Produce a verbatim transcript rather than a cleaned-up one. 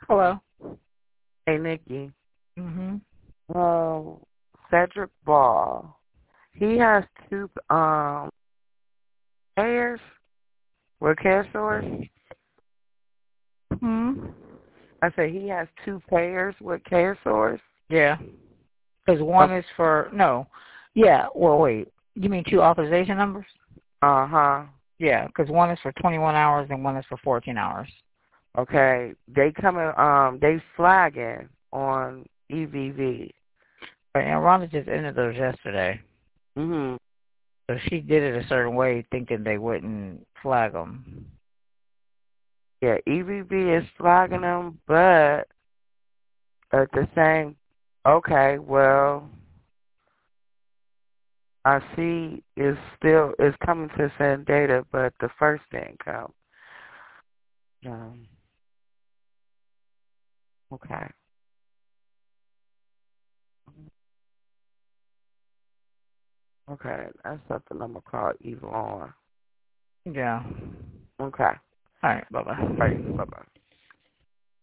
Hello. Hey, Nikki. Mhm. Um, Cedric Ball. He has two um pairs with care source. Hmm. I said he has two pairs with care source. Yeah. Because one is for no. Yeah. Well, wait. You mean two authorization numbers? Uh huh. Yeah. Because one is for twenty-one hours and one is for fourteen hours. Okay. They coming. Um, they flagging on E V V. But and Rhonda just entered those yesterday. Mhm. So she did it a certain way, thinking they wouldn't flag them. Yeah, E V V is flagging them, but at the same. Okay. Well, I see is still is coming to send data, but the first didn't come. Um, okay. Okay. That's something I'm gonna call Eva on. Yeah. Okay. All right. Bye All right. bye. Bye bye.